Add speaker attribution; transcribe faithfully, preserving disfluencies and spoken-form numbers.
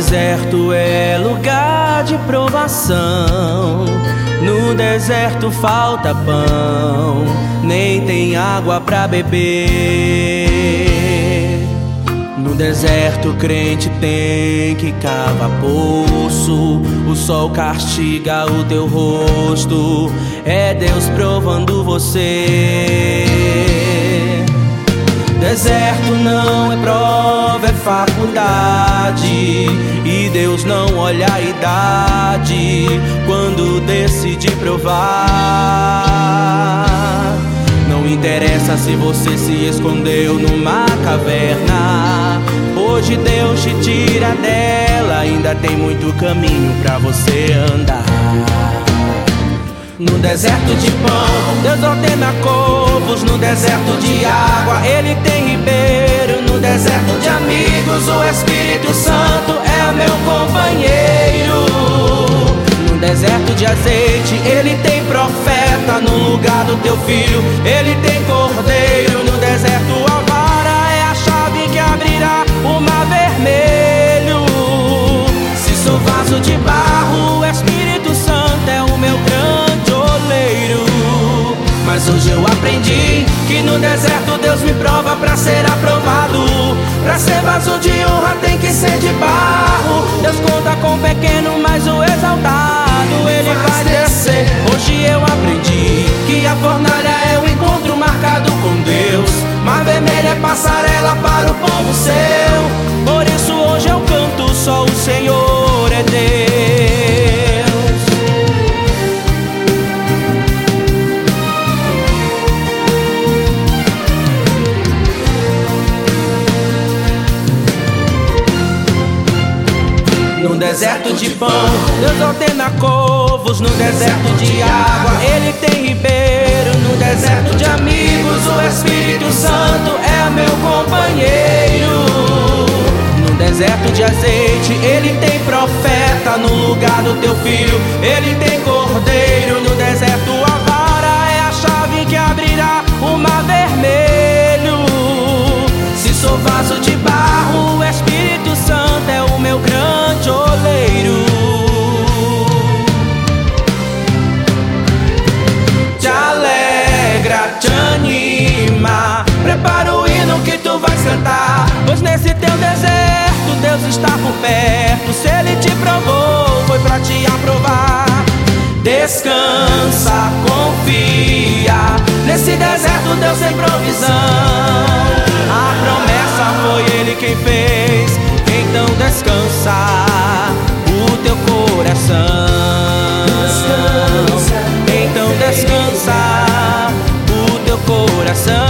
Speaker 1: deserto é lugar de provação. No deserto falta pão, nem tem água pra beber. No deserto o crente tem que cavar poço. O sol castiga o teu rosto, é Deus provando você. Deserto não é prova, é faculdade, e Deus não olha a idade quando decide provar. Não interessa se você se escondeu numa caverna, hoje Deus te tira dela, ainda tem muito caminho pra você andar. No deserto de pão, Deus ordena covos. No deserto de água, Ele tem ribeiro. No deserto de amigos, o Espírito Santo é meu companheiro. No deserto de azeite, Ele tem profeta. No lugar do teu filho, Ele tem cordeiro. No deserto a vara é a chave que abrirá o mar vermelho. Se sou vaso de barro, o Espírito Santo é o meu grande. Mas hoje eu aprendi que no deserto Deus me prova pra ser aprovado. Pra ser vaso de honra tem que ser de barro. Deus conta com o pequeno, mas o exaltado Ele vai descer. Hoje eu aprendi que a fornalha é um encontro marcado com Deus. Mar vermelho é passarela para o povo seu. Por isso hoje eu canto, só o Senhor é Deus. No deserto de pão, Deus ordena covos. No deserto de água, Ele tem ribeiro. No deserto de amigos, o Espírito Santo é meu companheiro. No deserto de azeite, Ele tem profeta. No lugar do teu filho, Ele tem cordeiro. No deserto a vara é a chave que abrirá o mar vermelho. Se sou vaso de barro, o Espírito Santo é o meu grande oleiro. Te alegra, te anima, prepara o hino que tu vais cantar. Pois nesse teu deserto Deus está por perto. Se Ele te provou, foi pra te aprovar. Descansa, confia, nesse deserto Deus tem provisão. A promessa foi Ele quem fez, então descansa o teu coração. Então descansa o teu coração.